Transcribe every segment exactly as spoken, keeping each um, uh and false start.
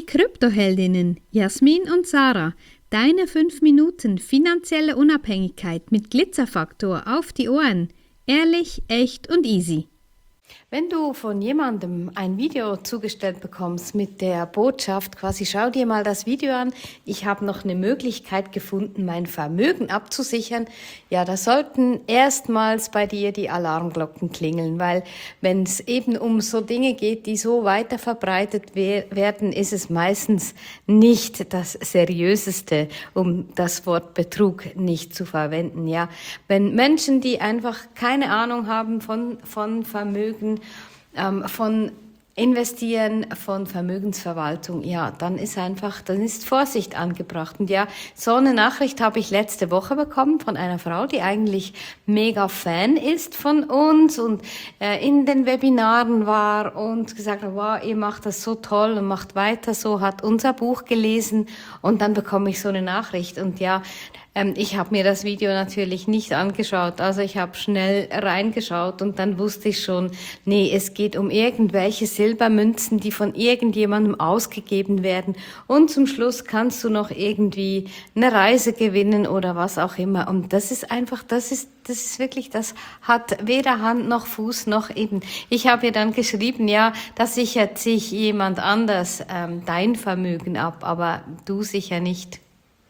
Kryptoheldinnen Jasmin und Sarah, deine fünf Minuten finanzielle Unabhängigkeit mit Glitzerfaktor auf die Ohren. Ehrlich, echt und easy. Wenn du von jemandem ein Video zugestellt bekommst mit der Botschaft, quasi schau dir mal das Video an, ich habe noch eine Möglichkeit gefunden, mein Vermögen abzusichern, ja, da sollten erstmals bei dir die Alarmglocken klingeln, weil wenn es eben um so Dinge geht, die so weiter verbreitet werden, ist es meistens nicht das Seriöseste, um das Wort Betrug nicht zu verwenden, ja. Wenn Menschen, die einfach keine Ahnung haben von, von Vermögen, ähm, von Investieren, von Vermögensverwaltung, ja, dann ist einfach, dann ist Vorsicht angebracht. Und ja, so eine Nachricht habe ich letzte Woche bekommen von einer Frau, die eigentlich mega Fan ist von uns und äh, in den Webinaren war und gesagt hat, wow, ihr macht das so toll und macht weiter so, hat unser Buch gelesen und dann bekomme ich so eine Nachricht. Und ja, ähm, ich habe mir das Video natürlich nicht angeschaut, also ich habe schnell reingeschaut und dann wusste ich schon, nee, es geht um irgendwelche Silbermünzen, die von irgendjemandem ausgegeben werden und zum Schluss kannst du noch irgendwie eine Reise gewinnen oder was auch immer. Und das ist einfach, das ist, das ist wirklich, das hat weder Hand noch Fuß noch eben. Ich habe ihr dann geschrieben, ja, da sichert sich jemand anders ähm, dein Vermögen ab, aber du sicher nicht.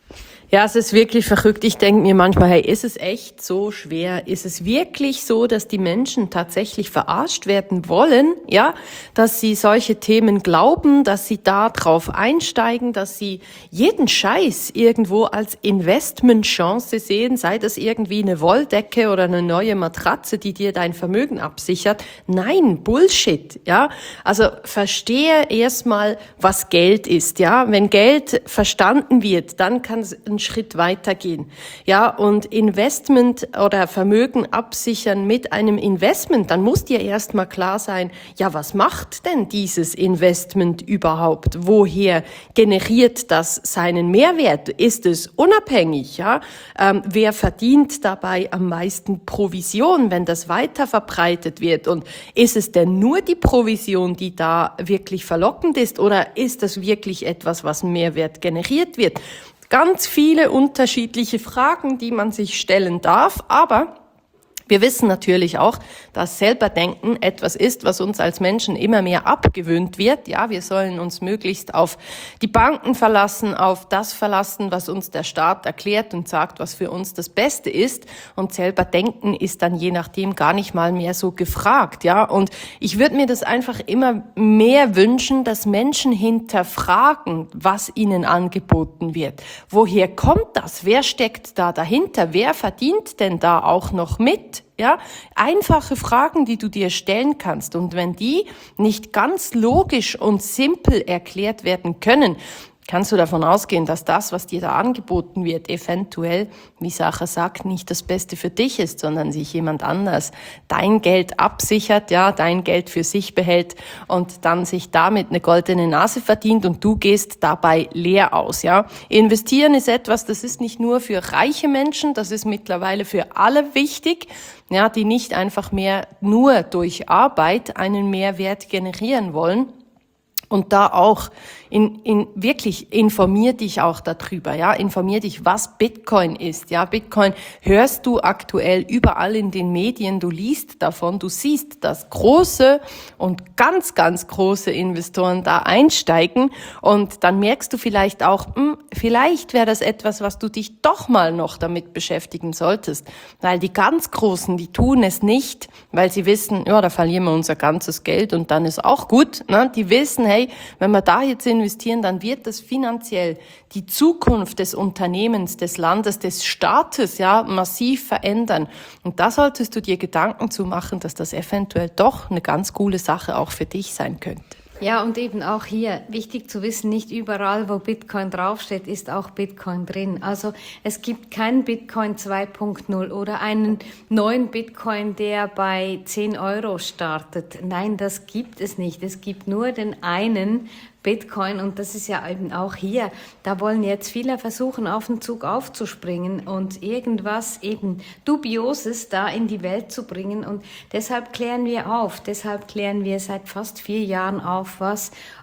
Ja, es ist wirklich verrückt. Ich denke mir manchmal, hey, ist es echt so schwer? Ist es wirklich so, dass die Menschen tatsächlich verarscht werden wollen? Ja, dass sie solche Themen glauben, dass sie da drauf einsteigen, dass sie jeden Scheiß irgendwo als Investmentchance sehen, sei das irgendwie eine Wolldecke oder eine neue Matratze, die dir dein Vermögen absichert. Nein, Bullshit, ja. Also verstehe erstmal, was Geld ist, ja. Wenn Geld verstanden wird, dann kann es einen Schritt weitergehen. Ja, und Investment oder Vermögen absichern mit einem Investment, dann muss dir erstmal klar sein, ja, was macht denn dieses Investment überhaupt? Woher generiert das seinen Mehrwert? Ist es unabhängig? Ja, ähm, wer verdient dabei am meisten Provision, wenn das weiter verbreitet wird? Und ist es denn nur die Provision, die da wirklich verlockend ist, oder ist das wirklich etwas, was Mehrwert generiert wird? Ganz viele unterschiedliche Fragen, die man sich stellen darf, aber wir wissen natürlich auch, dass Selberdenken etwas ist, was uns als Menschen immer mehr abgewöhnt wird. Ja, wir sollen uns möglichst auf die Banken verlassen, auf das verlassen, was uns der Staat erklärt und sagt, was für uns das Beste ist. Und Selberdenken ist dann je nachdem gar nicht mal mehr so gefragt. Ja, und ich würde mir das einfach immer mehr wünschen, dass Menschen hinterfragen, was ihnen angeboten wird. Woher kommt das? Wer steckt da dahinter? Wer verdient denn da auch noch mit? Ja, einfache Fragen, die du dir stellen kannst. Und wenn die nicht ganz logisch und simpel erklärt werden können, kannst du davon ausgehen, dass das, was dir da angeboten wird, eventuell, wie Sacha sagt, nicht das Beste für dich ist, sondern sich jemand anders dein Geld absichert, ja, dein Geld für sich behält und dann sich damit eine goldene Nase verdient und du gehst dabei leer aus, ja. Investieren ist etwas, das ist nicht nur für reiche Menschen, das ist mittlerweile für alle wichtig, ja, die nicht einfach mehr nur durch Arbeit einen Mehrwert generieren wollen. Und da auch in, in wirklich informier dich auch darüber, ja, informier dich, was Bitcoin ist, ja, Bitcoin hörst du aktuell überall in den Medien, du liest davon, du siehst, dass große und ganz, ganz große Investoren da einsteigen und dann merkst du vielleicht auch, hm, vielleicht wäre das etwas, was du dich doch mal noch damit beschäftigen solltest, weil die ganz Großen, die tun es nicht, weil sie wissen, ja, da verlieren wir unser ganzes Geld und dann ist auch gut, ne, die wissen, hey, wenn wir da jetzt investieren, dann wird das finanziell die Zukunft des Unternehmens, des Landes, des Staates, ja, massiv verändern. Und da solltest du dir Gedanken zu machen, dass das eventuell doch eine ganz coole Sache auch für dich sein könnte. Ja, und eben auch hier wichtig zu wissen, nicht überall, wo Bitcoin draufsteht, ist auch Bitcoin drin. Also es gibt keinen Bitcoin zwei Punkt null oder einen neuen Bitcoin, der bei zehn Euro startet. Nein, das gibt es nicht. Es gibt nur den einen Bitcoin und das ist ja eben auch hier. Da wollen jetzt viele versuchen, auf den Zug aufzuspringen und irgendwas eben Dubioses da in die Welt zu bringen und deshalb klären wir auf. Deshalb klären wir seit fast vier Jahren auf, was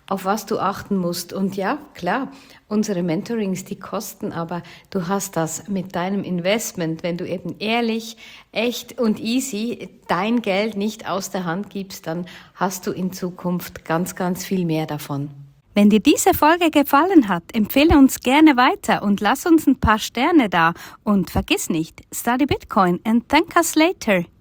auf was du achten musst. Und ja, klar, unsere Mentorings, die kosten, aber du hast das mit deinem Investment, wenn du eben ehrlich, echt und easy dein Geld nicht aus der Hand gibst, dann hast du in Zukunft ganz, ganz viel mehr davon. Wenn dir diese Folge gefallen hat, empfehle uns gerne weiter und lass uns ein paar Sterne da. Und vergiss nicht, study Bitcoin and thank us later.